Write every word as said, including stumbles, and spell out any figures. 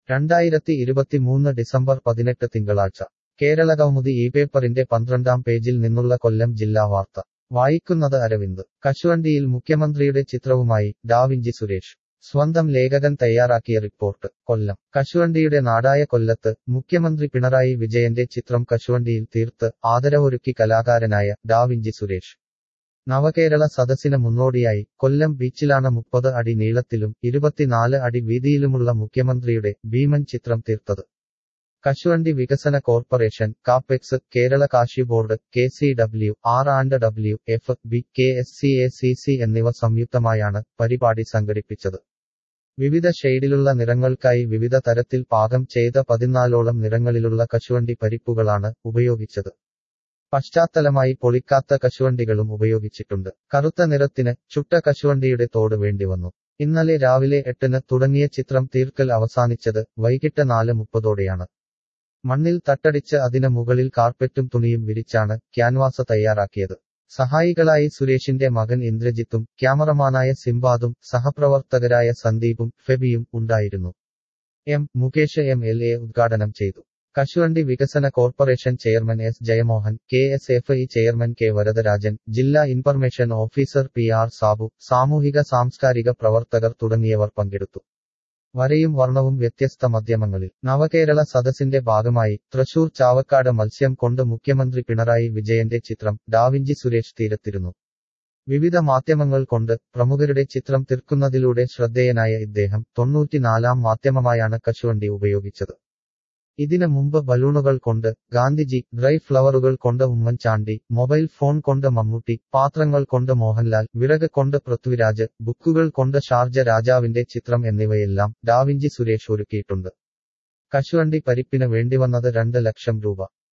രണ്ടായിരത്തി ഇരുപത്തിമൂന്ന് ഡിസംബർ പതിനെട്ട് തിങ്കളാഴ്ച കേരളകൗമുദി ഈ പേപ്പറിന്റെ പന്ത്രണ്ടാം പേജിൽ നിന്നുള്ള കൊല്ലം ജില്ലാ വാർത്ത വായിക്കുന്നത് അരവിന്ദ്. കശുവണ്ടിയിൽ മുഖ്യമന്ത്രിയുടെ ചിത്രവുമായി ഡാവിഞ്ചി സുരേഷ്. സ്വന്തം ലേഖകൻ തയ്യാറാക്കിയ റിപ്പോർട്ട്. കൊല്ലം. കശുവണ്ടിയുടെ നാടായ കൊല്ലത്ത് മുഖ്യമന്ത്രി പിണറായി വിജയന്റെ ചിത്രം കശുവണ്ടിയിൽ തീർത്ത് ആദരവൊരുക്കി കലാകാരനായ ഡാവിഞ്ചി സുരേഷ്. നവകേരള സദസ്സിന് മുന്നോടിയായി കൊല്ലം ബീച്ചിലാണ് മുപ്പത് അടി നീളത്തിലും ഇരുപത്തിനാല് അടി വീതിയിലുമുള്ള മുഖ്യമന്ത്രിയുടെ ഭീമൻ ചിത്രം തീർത്തത്. കശുവണ്ടി വികസന corporation, Capex, Kerala cashew board, K C W R and W F B, K S C A C C എന്നിവ സംയുക്തമായാണ് പരിപാടി സംഘടിപ്പിച്ചത്. വിവിധ ഷെയ്ഡിലുള്ള നിറങ്ങൾക്കായി വിവിധ തരത്തിൽ പാകം ചെയ്ത പതിനാലോളം നിറങ്ങളിലുള്ള കശുവണ്ടി പരിപ്പുകളാണ് ഉപയോഗിച്ചത്. പശ്ചാത്തലമായി പൊളിക്കാത്ത കശുവണ്ടികളും ഉപയോഗിച്ചിട്ടുണ്ട്. കറുത്ത നിറത്തിന് ചുട്ട കശുവണ്ടിയുടെ തോട് വേണ്ടിവന്നു. ഇന്നലെ രാവിലെ എട്ടിന് തുടങ്ങിയ ചിത്രം തീർക്കൽ അവസാനിച്ചത് വൈകിട്ട് നാല് മുപ്പതോടെയാണ്. മണ്ണിൽ തട്ടടിച്ച് അതിന് മുകളിൽ കാർപ്പറ്റും തുണിയും വിരിച്ചാണ് ക്യാൻവാസ് തയ്യാറാക്കിയത്. സഹായികളായി സുരേഷിന്റെ മകൻ ഇന്ദ്രജിത്തും ക്യാമറമാനായ സിംബാദും സഹപ്രവർത്തകരായ സന്ദീപും ഫെബിയും ഉണ്ടായിരുന്നു. M Mukesh M L A ഉദ്ഘാടനം ചെയ്തു. കശുവണ്ടി വികസന corporation chairman S Jayamohan, K S F E chairman K Varadarajan, ജില്ലാ information officer P R Sabu, സാമൂഹിക സാംസ്കാരിക പ്രവർത്തകർ തുടങ്ങിയവർ പങ്കെടുത്തു. വരയും വർണ്ണവും വ്യത്യസ്ത മാധ്യമങ്ങളിൽ. നവകേരള സദസ്സിന്റെ ഭാഗമായി തൃശൂർ ചാവക്കാട് മത്സ്യം കൊണ്ട് മുഖ്യമന്ത്രി പിണറായി വിജയന്റെ ചിത്രം ഡാവിഞ്ചി സുരേഷ് തീരത്തിരുന്നു. വിവിധ മാധ്യമങ്ങൾ കൊണ്ട് പ്രമുഖരുടെ ചിത്രം തീർക്കുന്നതിലൂടെ ശ്രദ്ധേയനായ ഇദ്ദേഹം തൊണ്ണൂറ്റിനാലാം മാധ്യമമായാണ് കശുവണ്ടി ഉപയോഗിച്ചത്. ഇതിന് മുമ്പ് ബലൂണുകൾ കൊണ്ട് ഗാന്ധിജി, ഡ്രൈ ഫ്ലവറുകൾ കൊണ്ട് ഉമ്മൻചാണ്ടി, മൊബൈൽ ഫോൺ കൊണ്ട് മമ്മൂട്ടി, പാത്രങ്ങൾ കൊണ്ട് മോഹൻലാൽ, വിറക് കൊണ്ട് പൃഥ്വിരാജ്, ബുക്കുകൾ കൊണ്ട് ഷാർജ രാജാവിന്റെ ചിത്രം എന്നിവയെല്ലാം ഡാവിഞ്ചി സുരേഷ് ഒരുക്കിയിട്ടുണ്ട്. കശുവണ്ടി പരിപ്പിന് വേണ്ടിവന്നത് രണ്ട് ലക്ഷം രൂപ.